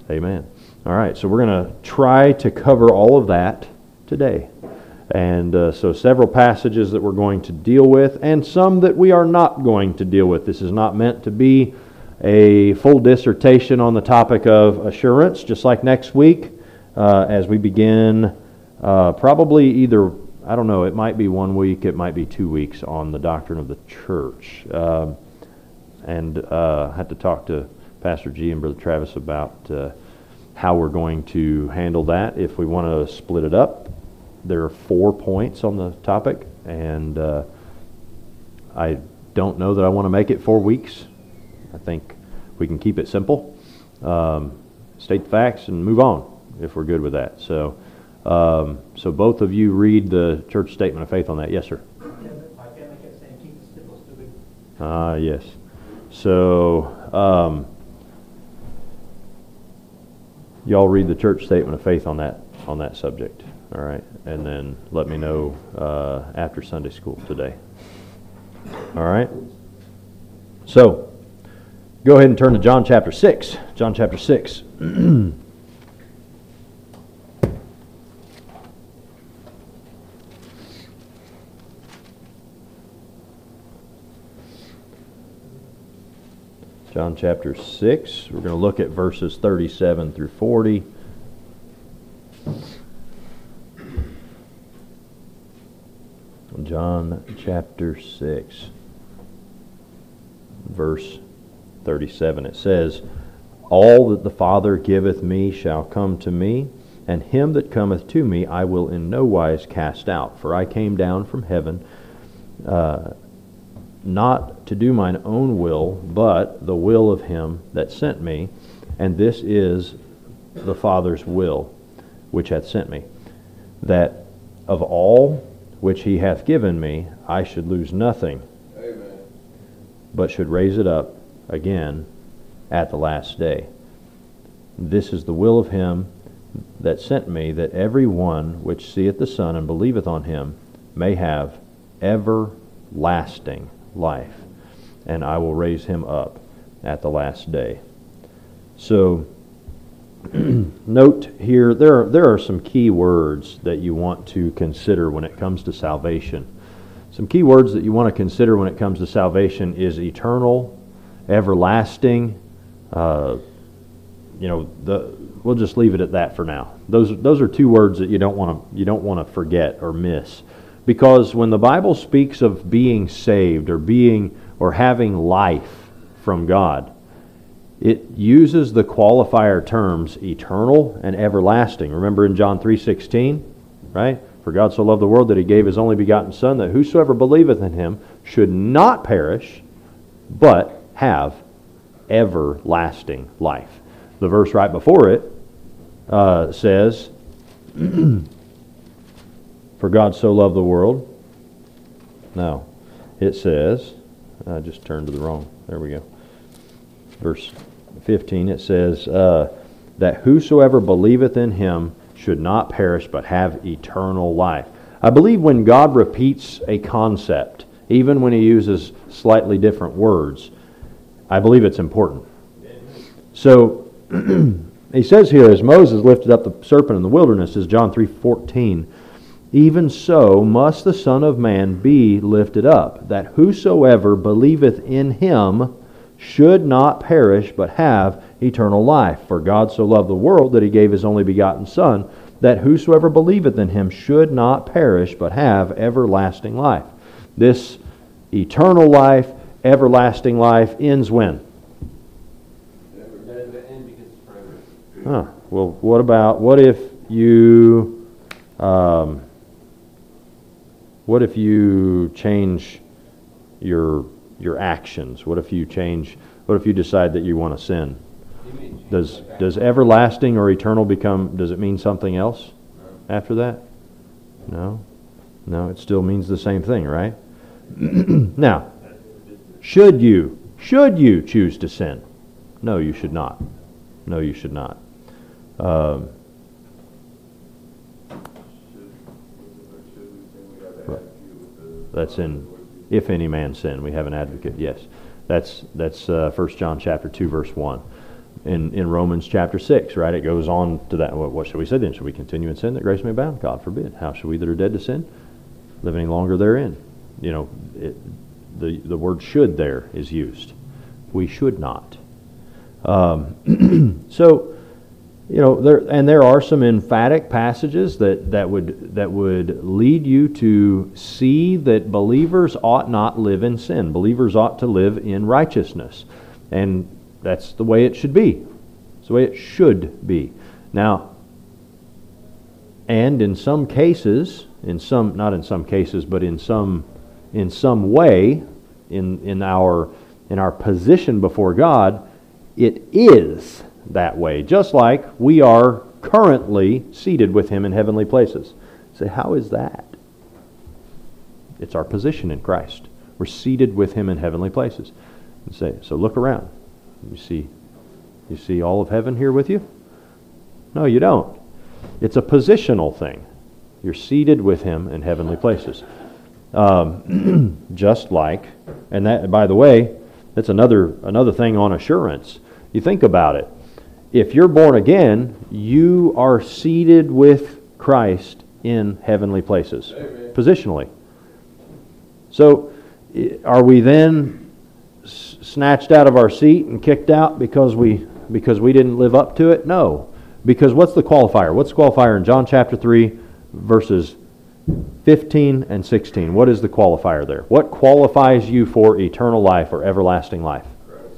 Amen. All right, so we're going to try to cover all of that today. And so several passages that we're going to deal with, and some that we are not going to deal with. This is not meant to be a full dissertation on the topic of assurance, just like next week as we begin probably either, I don't know, it might be 1 week, it might be 2 weeks on the doctrine of the church. And I had to talk to Pastor G and Brother Travis about how we're going to handle that if we want to split it up. There are 4 points on the topic, and I don't know that I want to make it 4 weeks. I think we can keep it simple, state the facts, and move on if we're good with that. So, so both of you read the church statement of faith on that. Yes, sir. My family kept saying, keep it simple, stupid. Yes. So, y'all read the church statement of faith on that subject. All right, and then let me know after Sunday school today. All right. So, go ahead and turn to John chapter 6. John chapter 6. John chapter 6. We're going to look at verses 37 through 40. John chapter 6, verse 37. It says, "All that the Father giveth me shall come to me, and him that cometh to me I will in no wise cast out. For I came down from heaven, not to do mine own will, but the will of him that sent me. And this is the Father's will, which hath sent me, that of all which he hath given me, I should lose nothing, Amen. but should raise it up again at the last day. This is the will of him that sent me, that every one which seeth the Son and believeth on him may have everlasting life, and I will raise him up at the last day." So, note here, there are some key words that you want to consider when it comes to salvation. Some key words that you want to consider when it comes to salvation is eternal, everlasting. We'll just leave it at that for now. Those are 2 words that you don't want to forget or miss, because when the Bible speaks of being saved or having life from God, it uses the qualifier terms eternal and everlasting. Remember in John 3:16, right? "For God so loved the world that he gave his only begotten Son, that whosoever believeth in him should not perish, but have everlasting life." The verse right before it says, "For God so loved the world." No, it says, I just turned to the wrong, there we go. Verse 15, it says, that whosoever believeth in him should not perish but have eternal life. I believe when God repeats a concept, even when he uses slightly different words, I believe it's important. So, he says here, as Moses lifted up the serpent in the wilderness, as John 3:14, "Even so must the Son of Man be lifted up, that whosoever believeth in him should not perish, but have eternal life. For God so loved the world that he gave his only begotten Son, that whosoever believeth in him should not perish, but have everlasting life." This eternal life, everlasting life, ends when? Well, what if you change your actions? What if you decide that you want to sin? Does everlasting or eternal does it mean something else after that? No, it still means the same thing, right? Now, should you choose to sin? No, you should not. No, you should not. That's in, "If any man sin, we have an advocate." Yes, that's 1 John chapter 2, verse 1. in Romans chapter 6, right? It goes on to that. What shall we say then? Shall we continue in sin that grace may abound? God forbid. How shall we that are dead to sin live any longer therein? You know, the word should there is used. We should not. So, you know, there are some emphatic passages that would lead you to see that believers ought not live in sin. Believers ought to live in righteousness. And that's the way it should be. It's the way it should be. Now, and in some cases, not in some cases, but in some way, in our position before God, it is that way. Just like we are currently seated with Him in heavenly places. You say, how is that? It's our position in Christ. We're seated with Him in heavenly places. You say, so look around. You see all of heaven here with you? No, you don't. It's a positional thing. You're seated with Him in heavenly places. Just like, and that, by the way, that's another thing on assurance. You think about it. If you're born again, you are seated with Christ in heavenly places. Amen. Positionally. So, are we then snatched out of our seat and kicked out because we didn't live up to it? No. Because what's the qualifier? What's the qualifier in John chapter 3, verses 15 and 16? What is the qualifier there? What qualifies you for eternal life or everlasting life?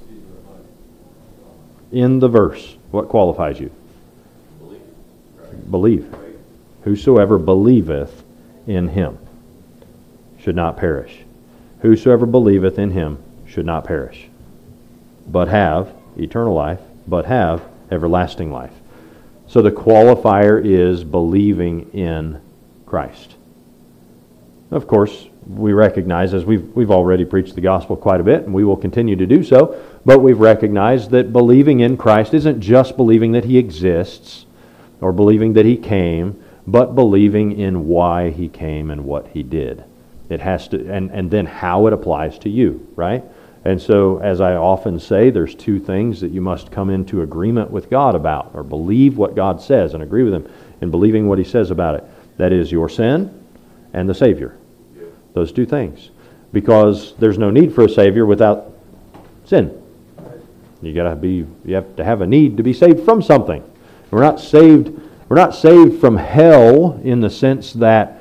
In the verse, what qualifies you? Believe. Whosoever believeth in Him should not perish. Whosoever believeth in Him should not perish, but have eternal life, but have everlasting life. So the qualifier is believing in Christ. Of course, we recognize, as we've already preached the gospel quite a bit, and we will continue to do so, but we've recognized that believing in Christ isn't just believing that He exists or believing that He came, but believing in why He came and what He did. It has to, and then how it applies to you, right? And so, as I often say, there's two things that you must come into agreement with God about, or believe what God says and agree with Him in believing what He says about it. That is your sin and the Savior. Those two things. Because there's no need for a Savior without sin. You have to have a need to be saved from something. We're not saved from hell in the sense that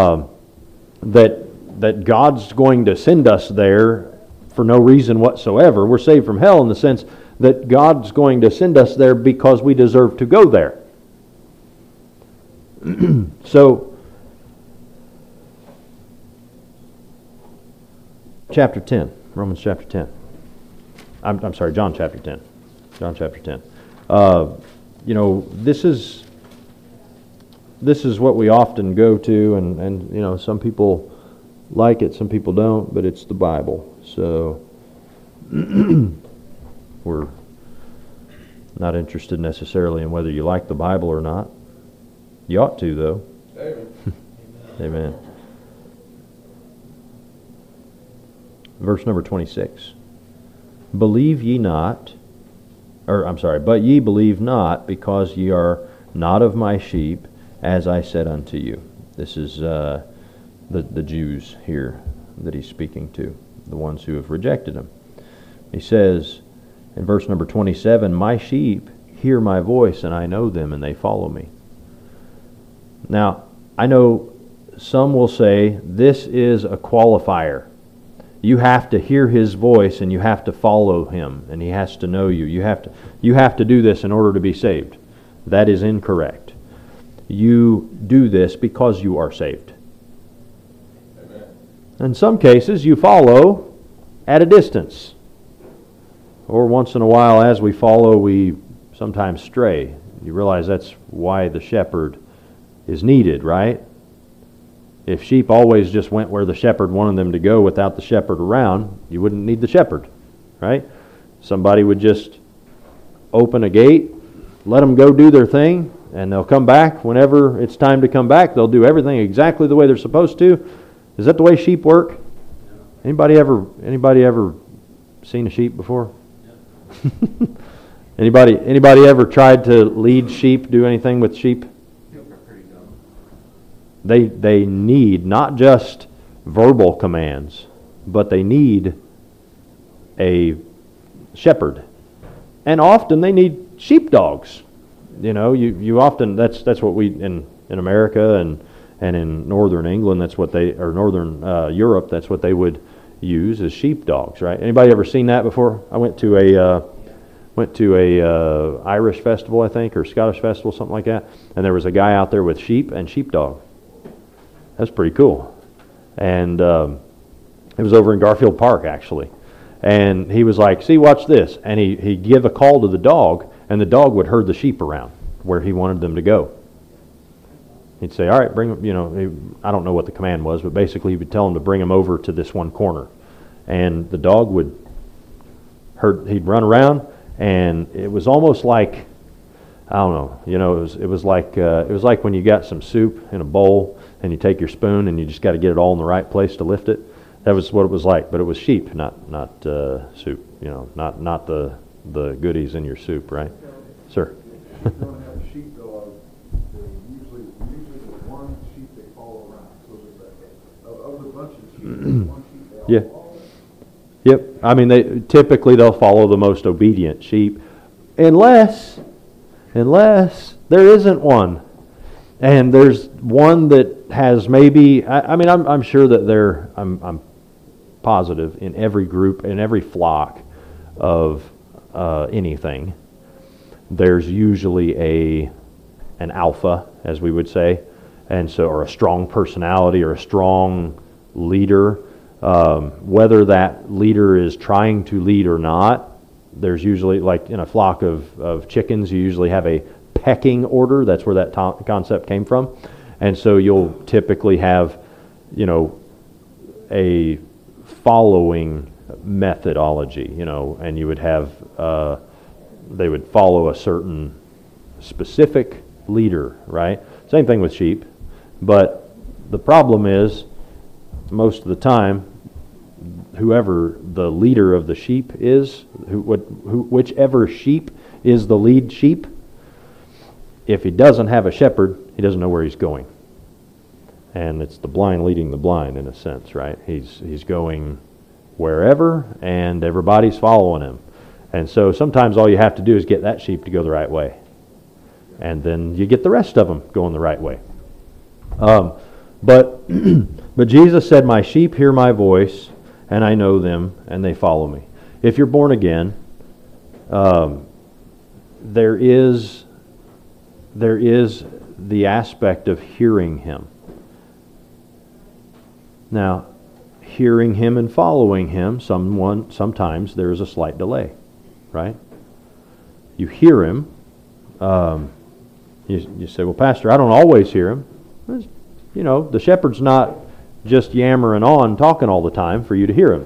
that God's going to send us there for no reason whatsoever. We're saved from hell in the sense that God's going to send us there because we deserve to go there. So, chapter 10, Romans chapter 10. I'm sorry, John chapter 10. John chapter 10. You know, this is what we often go to, and you know, some people like it, some people don't, but it's the Bible. So we're not interested necessarily in whether you like the Bible or not. You ought to, though. Amen. Amen. Verse number 26. Believe ye not, but ye believe not, because ye are not of my sheep, as I said unto you. This is the Jews here that he's speaking to, the ones who have rejected him. He says in verse number 27, my sheep hear my voice, and I know them, and they follow me. Now, I know some will say this is a qualifier. You have to hear His voice, and you have to follow Him, and He has to know you. You have to do this in order to be saved. That is incorrect. You do this because you are saved. Amen. In some cases, you follow at a distance. Or once in a while, as we follow, we sometimes stray. You realize that's why the shepherd is needed, right? If sheep always just went where the shepherd wanted them to go without the shepherd around, you wouldn't need the shepherd, right? Somebody would just open a gate, let them go do their thing, and they'll come back whenever it's time to come back. They'll do everything exactly the way they're supposed to. Is that the way sheep work? Anybody ever seen a sheep before? Anybody ever tried to lead sheep, do anything with sheep? They need not just verbal commands, but they need a shepherd. And often they need sheepdogs. You often, that's what we, in America and in northern England, that's what they, or northern Europe, that's what they would use as sheepdogs, right? Anybody ever seen that before? I went to a Irish festival, I think, or Scottish festival, something like that, and there was a guy out there with sheep and sheepdog. That's pretty cool. And it was over in Garfield Park, actually. And he was like, see, watch this. And he'd give a call to the dog, and the dog would herd the sheep around where he wanted them to go. He'd say, all right, bring them, I don't know what the command was, but basically he would tell them to bring them over to this one corner. And the dog he'd run around, and it was almost like, I don't know, it was like when you got some soup in a bowl, and you take your spoon and you just got to get it all in the right place to lift it. That was what it was like, but it was sheep, not soup. Not the goodies in your soup, right? Sir. If you're going to have a sheepdog, usually there's one sheep they follow around. So of the bunch of sheep, there's one sheep they all follow. Yep. I mean, they'll follow the most obedient sheep, unless there isn't one. And there's one that has maybe, I'm sure that I'm positive in every group, in every flock of anything, there's usually an alpha, as we would say, and so, or a strong personality or a strong leader. Whether that leader is trying to lead or not, there's usually, like in a flock of chickens, you usually have a pecking order. That's where that concept came from. And so you'll typically have, a following methodology, and you would have, they would follow a certain specific leader, right? Same thing with sheep. But the problem is, most of the time, whoever the leader of the sheep is, whichever sheep is the lead sheep, if he doesn't have a shepherd, he doesn't know where he's going. And it's the blind leading the blind, in a sense, right? He's going wherever, and everybody's following him. And so sometimes all you have to do is get that sheep to go the right way. And then you get the rest of them going the right way. But Jesus said, my sheep hear my voice, and I know them, and they follow me. If you're born again, there is the aspect of hearing him. Now, hearing him and following him, sometimes there is a slight delay, right? You hear him. You say, well, Pastor, I don't always hear him. The shepherd's not just yammering on, talking all the time for you to hear him.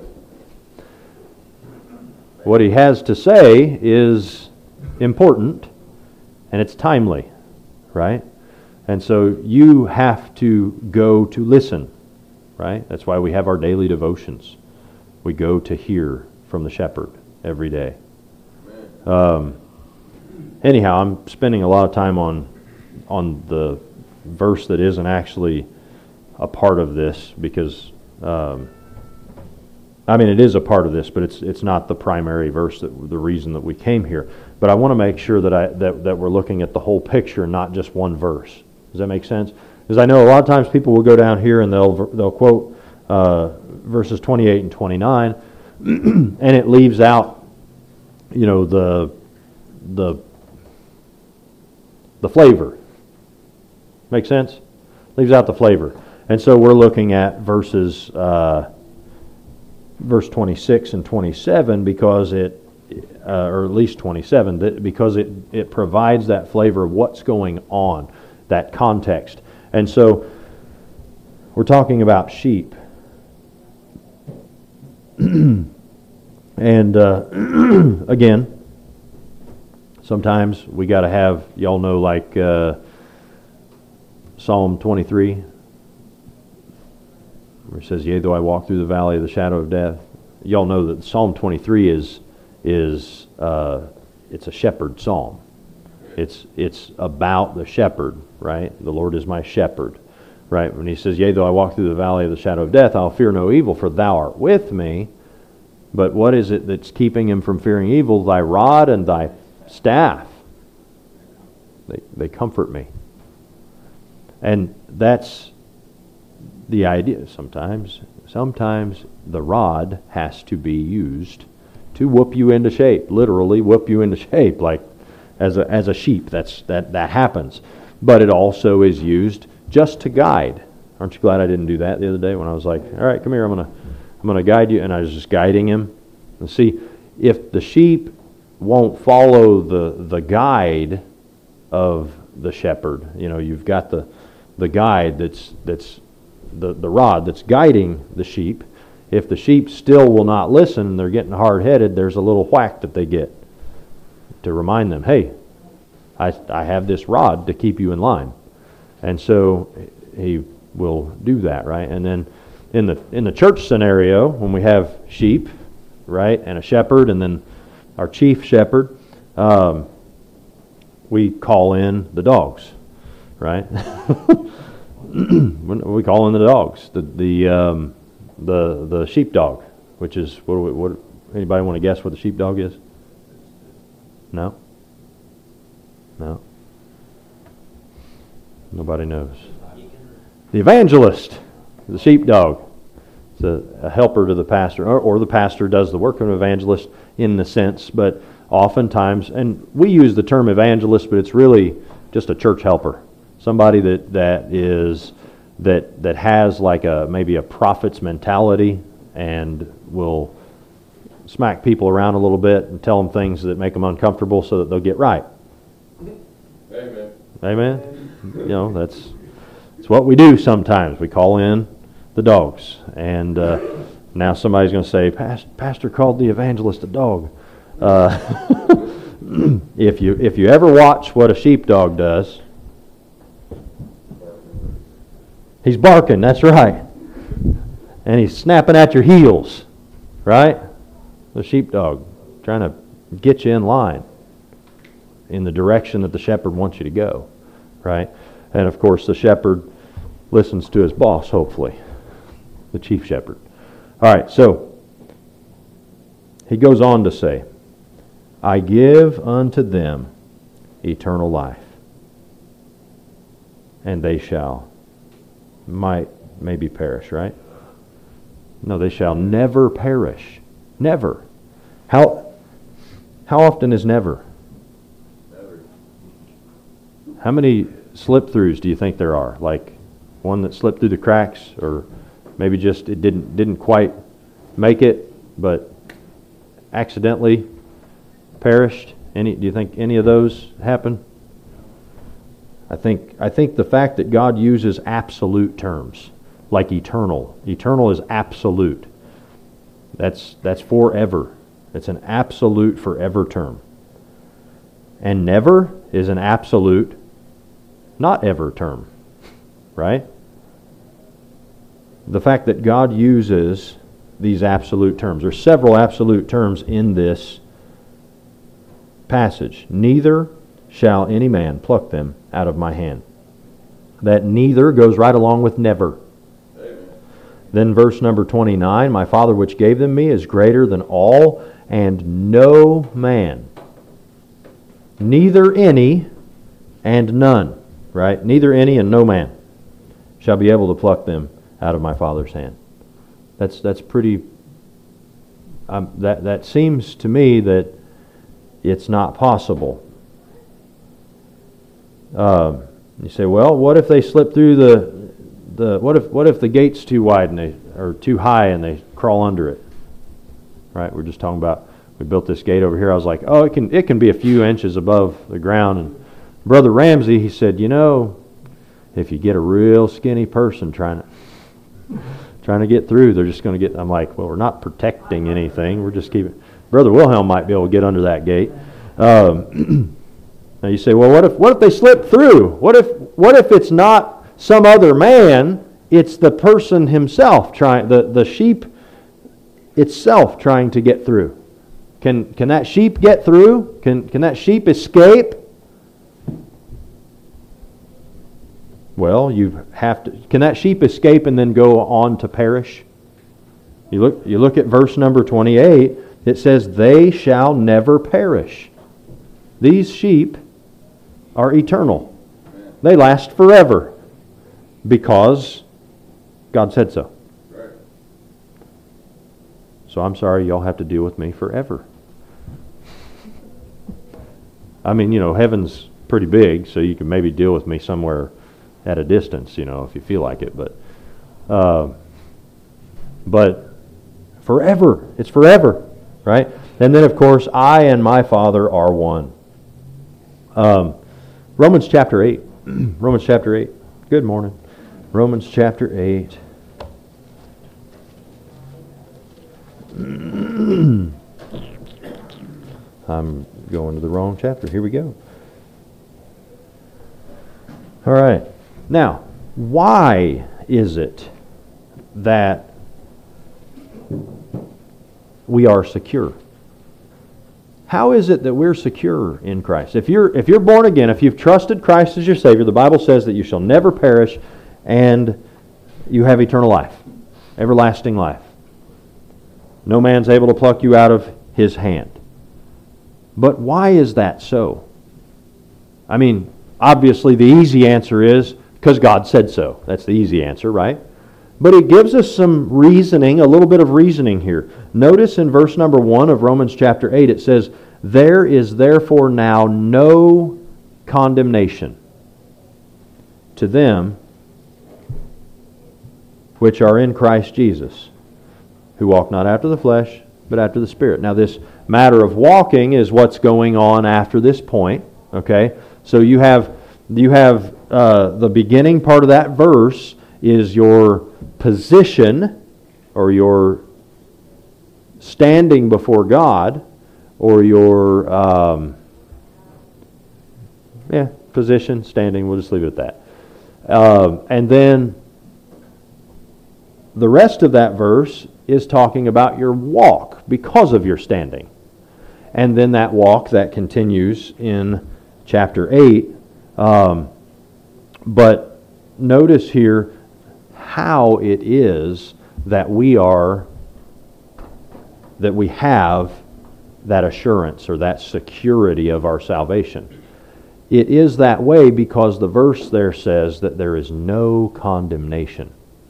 What he has to say is important, and it's timely, right? And so you have to go to listen, right? That's why we have our daily devotions. We go to hear from the shepherd every day. Anyhow, I'm spending a lot of time on the verse that isn't actually a part of this, because it is a part of this, but it's not the primary verse, the reason that we came here. But I want to make sure that we're looking at the whole picture, not just one verse. Does that make sense? Because I know a lot of times people will go down here and they'll quote verses 28 and 29, and it leaves out, the flavor. Make sense? Leaves out the flavor. And so we're looking at verse 26 and 27 because or at least 27, because it provides that flavor of what's going on, that context. And so we're talking about sheep. And again, sometimes we got to have, y'all know, like Psalm 23, where it says, yea, though I walk through the valley of the shadow of death. Y'all know that Psalm 23 is it's a shepherd psalm. It's about the shepherd, right? The Lord is my shepherd, right? When he says, yea, though I walk through the valley of the shadow of death, I'll fear no evil, for thou art with me. But what is it that's keeping him from fearing evil? Thy rod and thy staff, they comfort me. And that's the idea. Sometimes the rod has to be used to whoop you into shape, literally whoop you into shape, like as a sheep. That happens. But it also is used just to guide. Aren't you glad I didn't do that the other day when I was like, all right, come here, I'm gonna guide you, and I was just guiding him. And see, if the sheep won't follow the guide of the shepherd, you've got the guide that's the rod that's guiding the sheep. If the sheep still will not listen and they're getting hard-headed, there's a little whack that they get to remind them, hey, I have this rod to keep you in line. And so he will do that, right? And then in the church scenario, when we have sheep, right, and a shepherd, and then our chief shepherd, we call in the dogs, right? We call in the dogs, the sheepdog, which is what anybody want to guess what the sheepdog is? No. Nobody knows. The evangelist, the sheepdog. It's a helper to the pastor, or the pastor does the work of an evangelist in the sense, but oftentimes, and we use the term evangelist, but it's really just a church helper. Somebody that has like maybe a prophet's mentality and will smack people around a little bit and tell them things that make them uncomfortable so that they'll get right. Amen. That's what we do sometimes. We call in the dogs, and now somebody's going to say, Pastor called the evangelist a dog. If you ever watch what a sheepdog does, he's barking, that's right. And he's snapping at your heels, right? The sheepdog, trying to get you in line in the direction that the shepherd wants you to go, right? And of course the shepherd listens to his boss, hopefully, the chief shepherd. All right, so he goes on to say, I give unto them eternal life, and they shall maybe perish, right? No, they shall never perish. Never. How often is never? Never. How many slip-throughs do you think there are? Like one that slipped through the cracks, or maybe just it didn't quite make it, but accidentally perished? Do you think any of those happen? I think the fact that God uses absolute terms, like eternal. Eternal is absolute. That's forever. It's an absolute forever term. And never is an absolute not ever term. Right? The fact that God uses these absolute terms. There's several absolute terms in this passage. Neither shall any man pluck them out of my hand. That neither goes right along with never. Amen. Then verse number 29, my Father which gave them me is greater than all, and no man, neither any and none, right? Neither any and no man shall be able to pluck them out of my Father's hand. That's pretty, that seems to me that it's not possible. You say, well, what if they slip through what if the gate's too wide or too high and they crawl under it? Right? We're just talking about, we built this gate over here. I was like, oh, it can be a few inches above the ground. And Brother Ramsey, he said, if you get a real skinny person trying to get through, they're just going to get. I'm like, well, we're not protecting anything. We're just keeping. Brother Wilhelm might be able to get under that gate. Now you say, well, what if they slip through? What if it's not some other man? It's the person himself trying, the sheep itself trying to get through. Can that sheep get through? Can that sheep escape? Well, you have to. Can that sheep escape and then go on to perish? You look at verse number 28. It says, "They shall never perish." These sheep are eternal. They last forever because God said so. So I'm sorry y'all have to deal with me forever. I mean, heaven's pretty big, so you can maybe deal with me somewhere at a distance, if you feel like it. But forever. It's forever, right? And then, of course, I and my Father are one. Romans chapter 8. Romans chapter 8. Good morning. Romans chapter 8. I'm going to the wrong chapter. Here we go. All right. Now, why is it that we are secure? How is it that we're secure in Christ? If you're born again, if you've trusted Christ as your Savior, the Bible says that you shall never perish and you have eternal life, everlasting life. No man's able to pluck you out of His hand. But why is that so? I mean, obviously the easy answer is because God said so. That's the easy answer, right? But it gives us some reasoning, a little bit of reasoning here. Notice in verse number 1 of Romans chapter 8, it says, "There is therefore now no condemnation to them which are in Christ Jesus, who walk not after the flesh, but after the Spirit." Now this matter of walking is what's going on after this point. Okay, so you have the beginning part of that verse is your position, or your standing before God, or your position, standing. We'll just leave it at that. And then the rest of that verse is talking about your walk because of your standing. And then that walk that continues in chapter 8. But notice here how it is that we have that assurance or that security of our salvation. It is that way because the verse there says that there is no condemnation.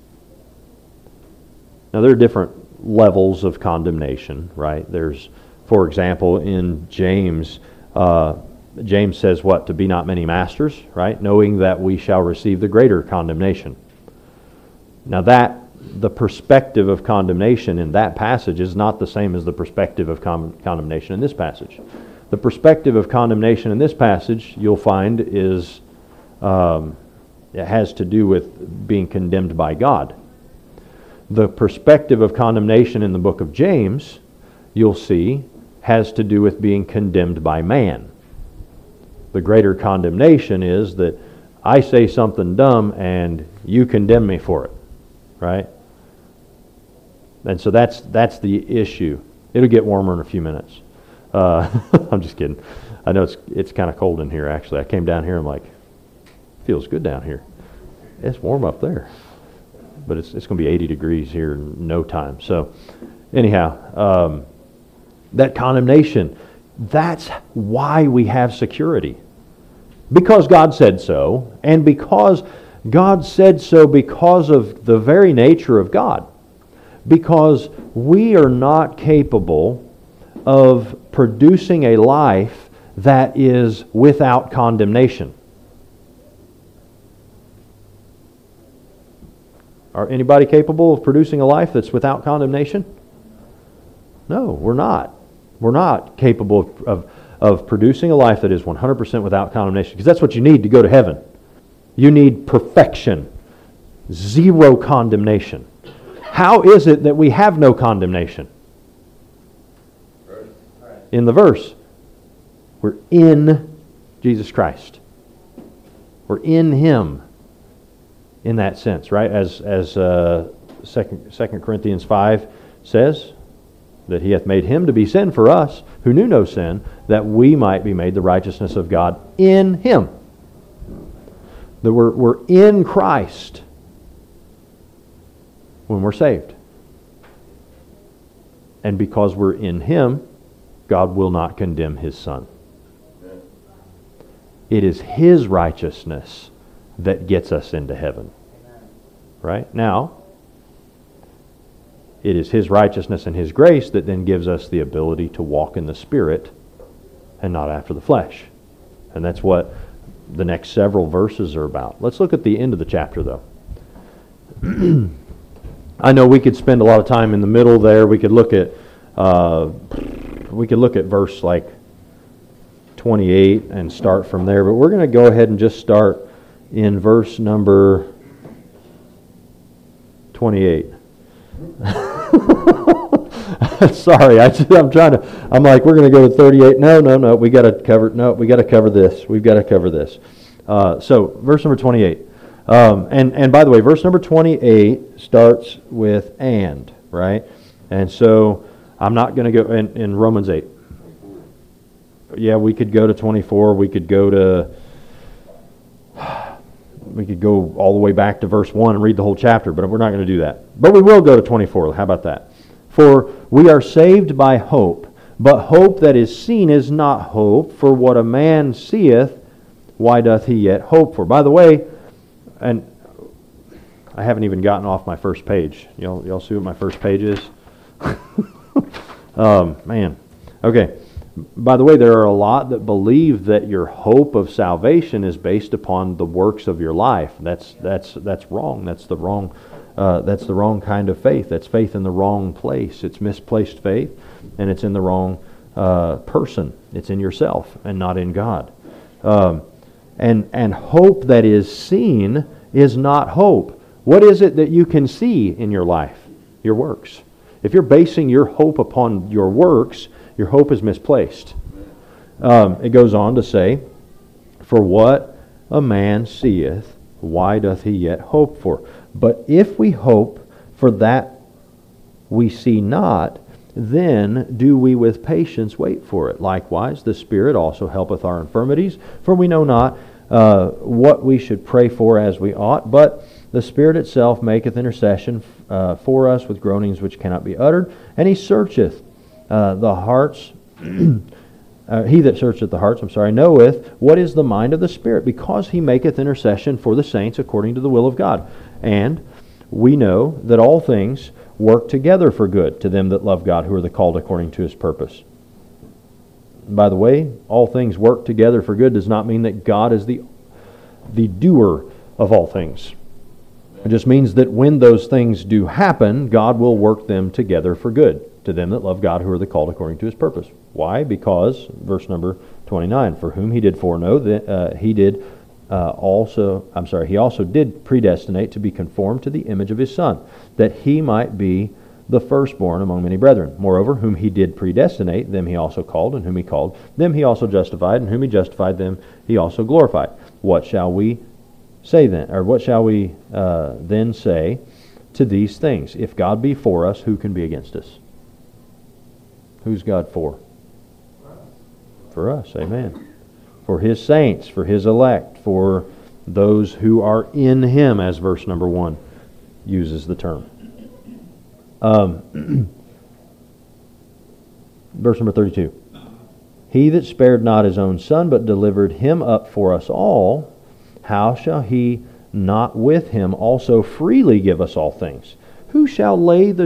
Now, there are different levels of condemnation, right? There's, for example, in James, James says what? To be not many masters, right? Knowing that we shall receive the greater condemnation. Now, the perspective of condemnation in that passage is not the same as the perspective of condemnation in this passage. The perspective of condemnation in this passage, you'll find, is it has to do with being condemned by God. The perspective of condemnation in the book of James, you'll see, has to do with being condemned by man. The greater condemnation is that I say something dumb and you condemn me for it, right? And so that's the issue. It'll get warmer in a few minutes. I'm just kidding. I know it's kind of cold in here, actually. I came down here, I'm like, feels good down here. It's warm up there. But it's going to be 80 degrees here in no time. So anyhow, that condemnation, that's why we have security. Because God said so, and because God said so because of the very nature of God. Because we are not capable of producing a life that is without condemnation. Are anybody capable of producing a life that's without condemnation? No, we're not. We're not capable of producing a life that is 100% without condemnation, because that's what you need to go to heaven. You need perfection, zero condemnation. How is it that we have no condemnation? In the verse, we're in Jesus Christ. We're in Him. In that sense, right? As 2 Corinthians 5 says, that he hath made him to be sin for us, who knew no sin, that we might be made the righteousness of God in him. That we're in Christ when we're saved. And because we're in him, God will not condemn his Son. It is his righteousness that gets us into heaven. Right? Now, it is his righteousness and his grace that then gives us the ability to walk in the Spirit and not after the flesh. And that's what the next several verses are about. Let's look at the end of the chapter, though. I know we could spend a lot of time in the middle there. We could look at verse like 28 and start from there. But we're going to go ahead and just start in verse number 28. Sorry, I'm like, we're going to go to 38. No, we got to cover this. We've got to cover this. So, verse number 28. And by the way, verse number 28 starts with and, right? And so, I'm not going to go in Romans 8. Yeah, we could go to 24. We could go all the way back to verse 1 and read the whole chapter, but we're not going to do that. But we will go to 24. How about that? For we are saved by hope, but hope that is seen is not hope. For what a man seeth, why doth he yet hope for? By the way, and I haven't even gotten off my first page. Y'all see what my first page is? Man. Okay. By the way, there are a lot that believe that your hope of salvation is based upon the works of your life. That's wrong. That's the wrong kind of faith. That's faith in the wrong place. It's misplaced faith, and it's in the wrong person. It's in yourself and not in God. And hope that is seen is not hope. What is it that you can see in your life? Your works. If you're basing your hope upon your works, your hope is misplaced. It goes on to say, for what a man seeth, why doth he yet hope for? But if we hope for that we see not, then do we with patience wait for it. Likewise, the Spirit also helpeth our infirmities, for we know not what we should pray for as we ought, but the Spirit itself maketh intercession for us with groanings which cannot be uttered, and he searcheth the hearts, he that searcheth the hearts, knoweth what is the mind of the Spirit, because he maketh intercession for the saints according to the will of God. And we know that all things work together for good to them that love God, who are the called according to his purpose. By the way, all things work together for good does not mean that God is the doer of all things. It just means that when those things do happen, God will work them together for good to them that love God, who are the called according to his purpose. Why? Because, verse number 29, for whom he did foreknow, he also did predestinate to be conformed to the image of his Son, that he might be the firstborn among many brethren. Moreover, whom he did predestinate, them he also called, and whom he called, them he also justified, and whom he justified, them he also glorified. What shall we say then, or what shall we then say to these things? If God be for us, who can be against us? Who's God for? For us, amen. For his saints, for his elect, for those who are in him, as verse number 1 uses the term. Verse number 32. He that spared not his own Son, but delivered him up for us all, how shall he not with him also freely give us all things? Who shall lay anything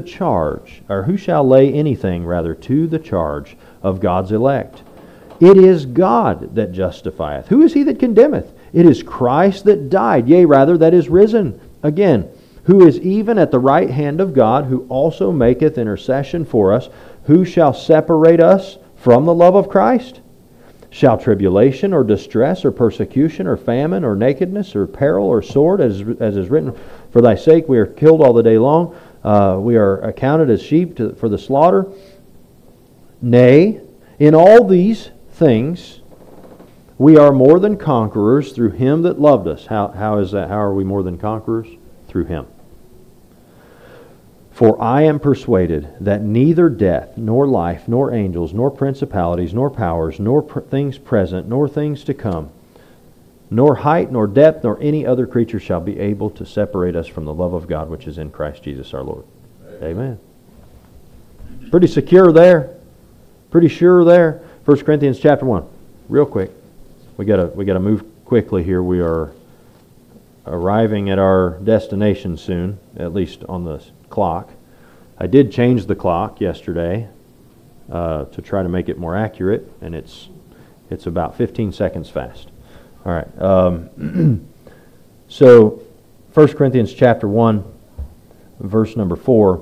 to the charge of God's elect? It is God that justifieth. Who is he that condemneth? It is Christ that died, yea, rather, that is risen again, who is even at the right hand of God, who also maketh intercession for us. Who shall separate us from the love of Christ? Shall tribulation, or distress, or persecution, or famine, or nakedness, or peril, or sword, as is written, for thy sake we are killed all the day long. We are accounted as sheep for the slaughter. Nay, in all these things we are more than conquerors through him that loved us. How is that? How are we more than conquerors? Through him. For I am persuaded that neither death, nor life, nor angels, nor principalities, nor powers, nor things present, nor things to come, nor height, nor depth, nor any other creature shall be able to separate us from the love of God which is in Christ Jesus our Lord. Amen. Pretty secure there. Pretty sure there. 1 Corinthians chapter 1. Real quick. We gotta move quickly here. We are arriving at our destination soon, at least on the clock. I did change the clock yesterday to try to make it more accurate, and it's about 15 seconds fast. All right. So, 1 Corinthians chapter 1, verse number 4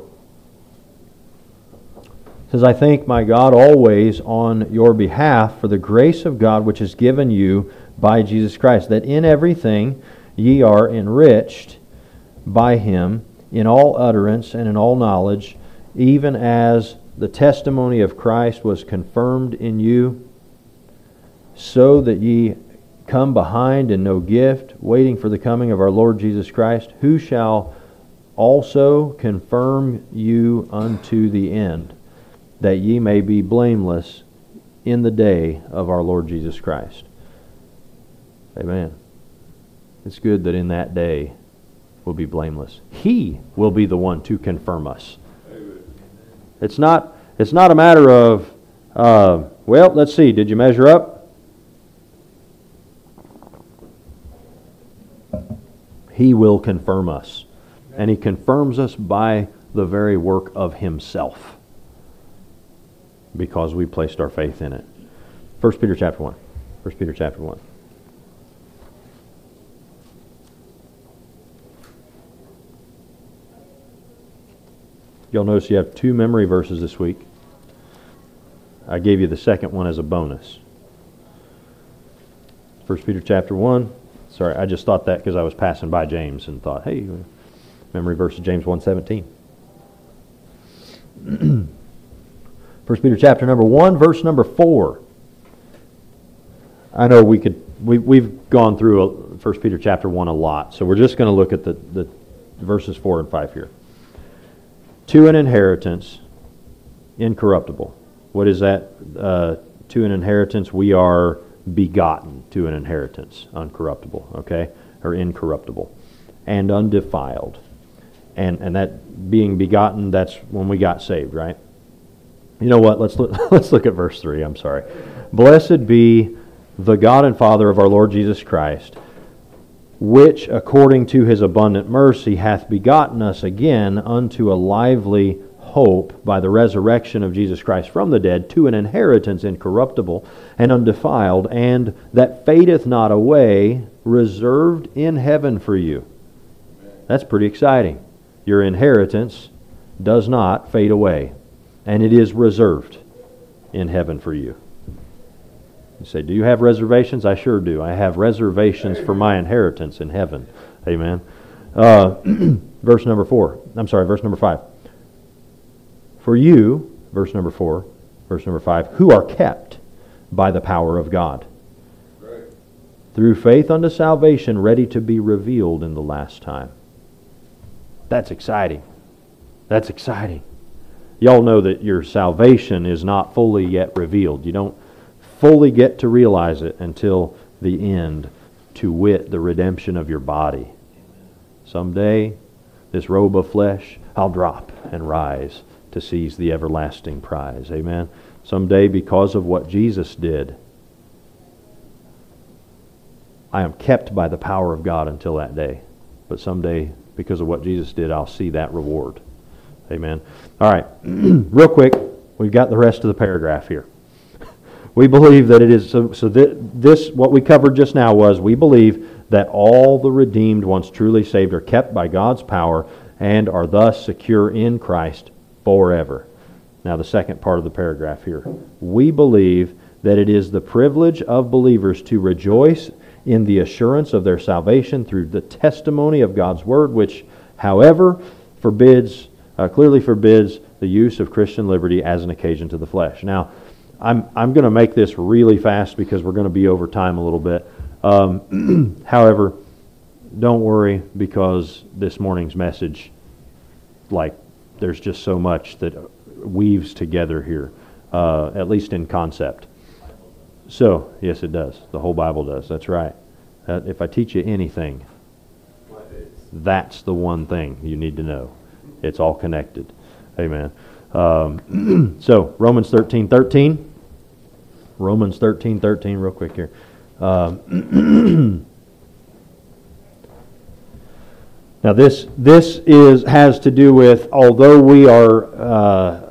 says, I thank my God always on your behalf for the grace of God which is given you by Jesus Christ, that in everything ye are enriched by Him in all utterance and in all knowledge, even as the testimony of Christ was confirmed in you, so that ye come behind in no gift, waiting for the coming of our Lord Jesus Christ, who shall also confirm you unto the end, that ye may be blameless in the day of our Lord Jesus Christ. Amen. It's good that in that day we'll be blameless. He will be the one to confirm us. It's not a matter of, well, let's see, did you measure up? He will confirm us. And He confirms us by the very work of Himself, because we placed our faith in it. 1 Peter chapter 1. 1 Peter chapter 1. You'll notice you have 2 memory verses this week. I gave you the second one as a bonus. 1 Peter chapter 1. Sorry, I just thought that because I was passing by James and thought, hey, memory verse of James 1:17. 1 Peter chapter number 1, verse number 4. I know we've gone through 1 Peter chapter 1 a lot, so we're just going to look at the verses 4 and 5 here. To an inheritance incorruptible. What is that? To an inheritance, we are begotten to an inheritance, uncorruptible, okay? Or incorruptible. And undefiled. And that being begotten, that's when we got saved, right? You know what? Let's look at verse 3. I'm sorry. Blessed be the God and Father of our Lord Jesus Christ, which according to His abundant mercy hath begotten us again unto a lively hope by the resurrection of Jesus Christ from the dead, to an inheritance incorruptible and undefiled, and that fadeth not away, reserved in heaven for you. That's pretty exciting. Your inheritance does not fade away, and it is reserved in heaven for you. You say, do you have reservations? I sure do. I have reservations for my inheritance in heaven. Amen. Verse number 5. For you, verse number 4, verse number 5, who are kept by the power of God, right, through faith unto salvation, ready to be revealed in the last time. That's exciting. That's exciting. Y'all know that your salvation is not fully yet revealed. You don't fully get to realize it until the end, to wit, the redemption of your body. Someday, this robe of flesh, I'll drop and rise to seize the everlasting prize. Amen. Someday, because of what Jesus did, I am kept by the power of God until that day. But someday, because of what Jesus did, I'll see that reward. Amen. All right. Real quick, we've got the rest of the paragraph here. We believe that it is, this, what we covered just now was, we believe that all the redeemed, once truly saved, are kept by God's power and are thus secure in Christ forever. Now the second part of the paragraph here. We believe that it is the privilege of believers to rejoice in the assurance of their salvation through the testimony of God's Word, which, however, clearly forbids the use of Christian liberty as an occasion to the flesh. Now, I'm going to make this really fast because we're going to be over time a little bit. However, don't worry, because this morning's message, there's just so much that weaves together here, at least in concept. So, yes, it does. The whole Bible does. That's right. If I teach you anything, that's the one thing you need to know. It's all connected. Amen. So, Romans 13:13. Romans 13:13, real quick here. Now this has to do with, although we are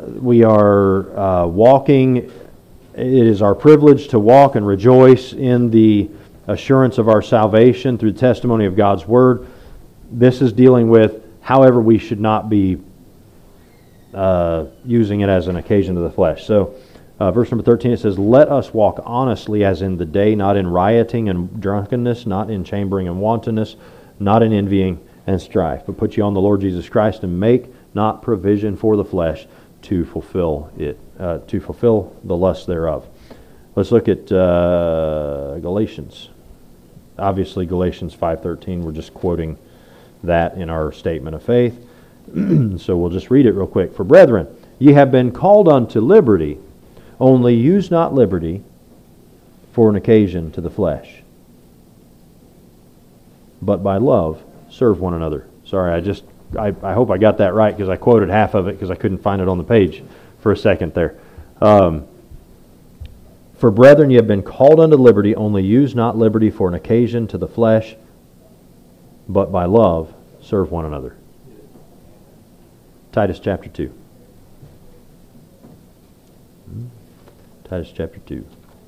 walking, it is our privilege to walk and rejoice in the assurance of our salvation through the testimony of God's Word. This is dealing with, however, we should not be using it as an occasion of the flesh. So, verse number 13, it says, "Let us walk honestly as in the day, not in rioting and drunkenness, not in chambering and wantonness, not in envying and strife, but put you on the Lord Jesus Christ, and make not provision for the flesh to fulfill it, to fulfill the lust thereof." Let's look at Galatians. Obviously, Galatians 5:13. We're just quoting that in our statement of faith. So we'll just read it real quick. "For brethren, ye have been called unto liberty, only use not liberty for an occasion to the flesh, but by love serve one another." Sorry, I hope I got that right, because I quoted half of it because I couldn't find it on the page for a second there. "For brethren, ye have been called unto liberty, only use not liberty for an occasion to the flesh, but by love serve one another." Titus chapter 2. Titus chapter 2.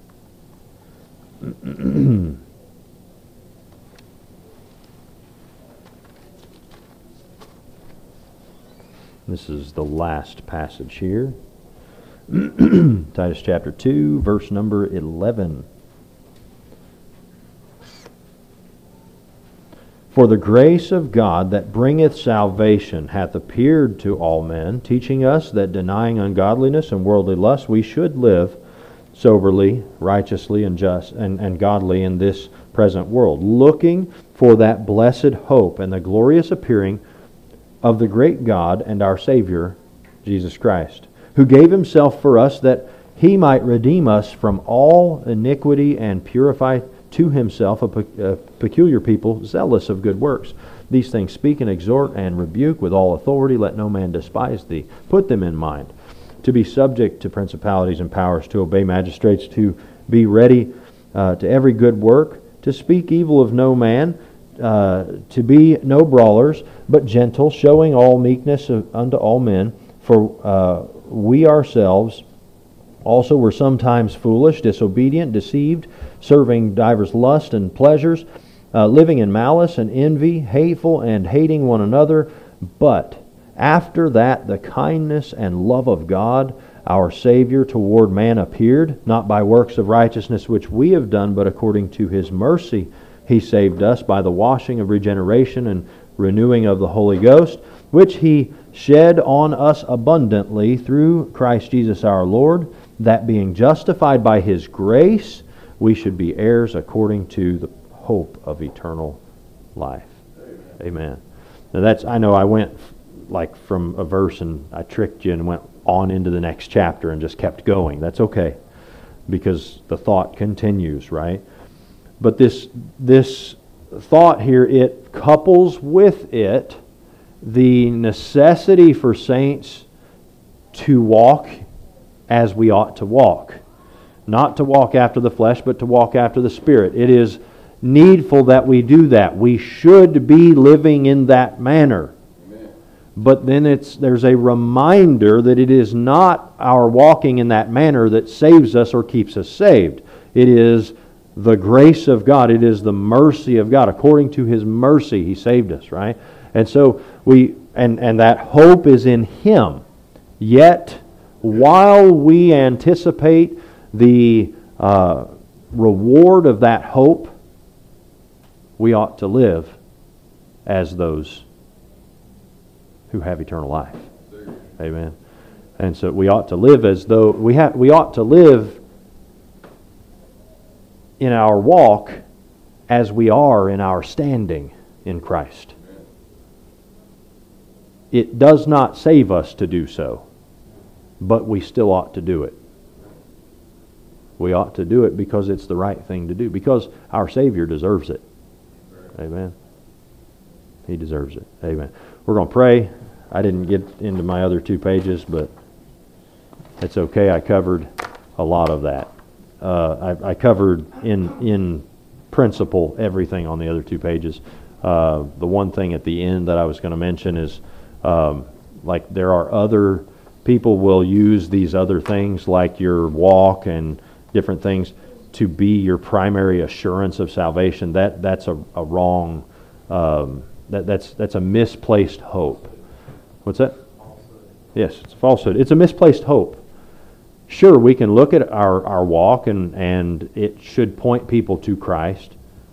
This is the last passage here. Titus chapter 2, verse number 11. "For the grace of God that bringeth salvation hath appeared to all men, teaching us that denying ungodliness and worldly lust, we should live soberly, righteously, and just and godly in this present world, looking for that blessed hope and the glorious appearing of the great God and our Savior, Jesus Christ, who gave himself for us that he might redeem us from all iniquity and purify to himself a peculiar people, zealous of good works. These things speak and exhort and rebuke with all authority. Let no man despise thee. Put them in mind, to be subject to principalities and powers, to obey magistrates, to be ready to every good work, to speak evil of no man, to be no brawlers, but gentle, showing all meekness unto all men. For we ourselves also were sometimes foolish, disobedient, deceived, serving divers lusts and pleasures, living in malice and envy, hateful and hating one another. But after that the kindness and love of God, our Savior, toward man appeared, not by works of righteousness which we have done, but according to his mercy he saved us by the washing of regeneration and renewing of the Holy Ghost, which he shed on us abundantly through Christ Jesus our Lord, that being justified by his grace, we should be heirs according to the hope of eternal life. Amen. Now I know I went like from a verse and I tricked you and went on into the next chapter and just kept going. That's okay, because the thought continues, right? But this thought here, it couples with it the necessity for saints to walk as we ought to walk. Not to walk after the flesh, but to walk after the Spirit. It is needful that we do that. We should be living in that manner. Amen. But then there's a reminder that it is not our walking in that manner that saves us or keeps us saved. It is the grace of God. It is the mercy of God. According to his mercy, he saved us, right? And so and that hope is in him. Yet, while we anticipate the reward of that hope, we ought to live as those who have eternal life. Amen. And so we ought to live as though we ought to live in our walk as we are in our standing in Christ. It does not save us to do so, but we still ought to do it. We ought to do it because it's the right thing to do, because our Savior deserves it. Amen. He deserves it. Amen. We're going to pray. I didn't get into my other 2 pages, but it's okay. I covered a lot of that. I covered in principle everything on the other 2 pages. The one thing at the end that I was going to mention is like there are other people will use these other things like your walk and different things to be your primary assurance of salvation. That's a wrong. That's a misplaced hope. What's that? Yes, it's a falsehood. It's a misplaced hope. Sure, we can look at our walk and it should point people to Christ.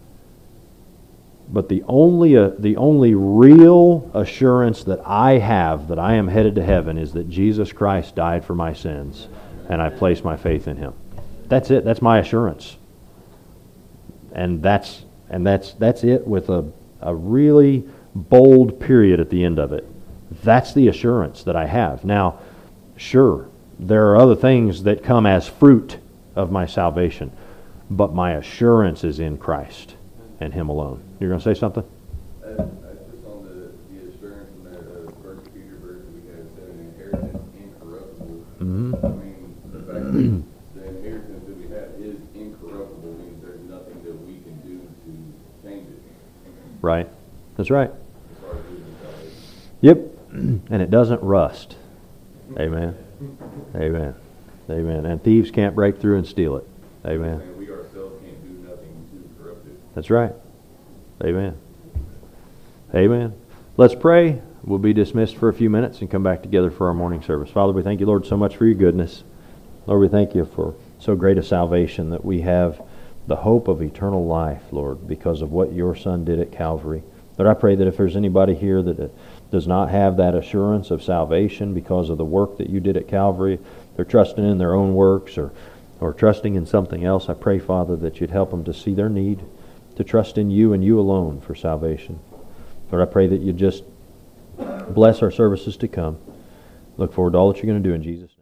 But the only real assurance that I have that I am headed to heaven is that Jesus Christ died for my sins and I place my faith in Him. That's it. That's my assurance. And that's it with a really bold period at the end of it. That's the assurance that I have. Now, sure, there are other things that come as fruit of my salvation, but my assurance is in Christ and Him alone. You're going to say something? That's just on the assurance in that First Peter verse that we had said, an inheritance incorruptible. Mm-hmm. I mean, the fact that the inheritance that we have is incorruptible means there's nothing that we can do to change it. Right. That's right. As far as losing salvation. Yep. And it doesn't rust. Amen. Amen. Amen. And thieves can't break through and steal it. Amen. And we ourselves can't do nothing to corrupt it. That's right. Amen. Amen. Let's pray. We'll be dismissed for a few minutes and come back together for our morning service. Father, we thank you, Lord, so much for your goodness. Lord, we thank you for so great a salvation that we have the hope of eternal life, Lord, because of what your Son did at Calvary. Lord, I pray that if there's anybody here that does not have that assurance of salvation because of the work that you did at Calvary, they're trusting in their own works or trusting in something else, I pray, Father, that you'd help them to see their need, to trust in you and you alone for salvation. Lord, I pray that you just bless our services to come. Look forward to all that you're going to do in Jesus' name.